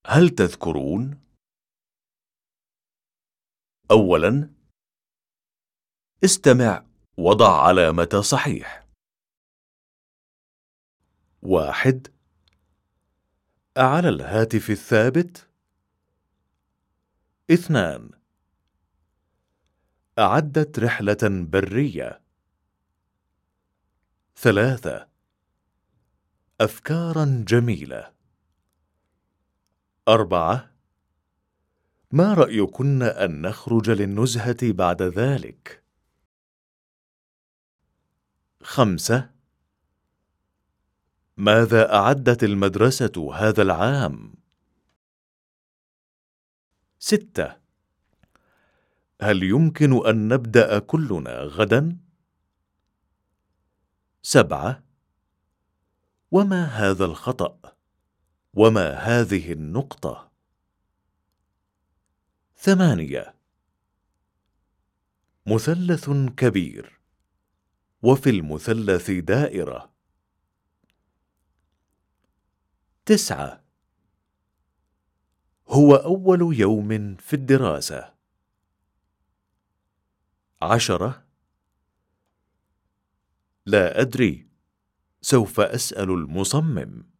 هل تذكرون؟ أولاً، استمع وضع علامة صحيح. 1. على الهاتف الثابت. 2. أعدت رحلة برية. 3. أفكاراً جميلة. 4. ما رأيكن أن نخرج للنزهة بعد ذلك؟ 5. ماذا أعدت المدرسة هذا العام؟ 6. هل يمكن أن نبدأ كلنا غداً؟ 7. وما هذا الخطأ؟ وما هذه النقطة؟ 8. مثلث كبير، وفي المثلث دائرة. 9. هو أول يوم في الدراسة. 10. لا أدري، سوف أسأل المصمم.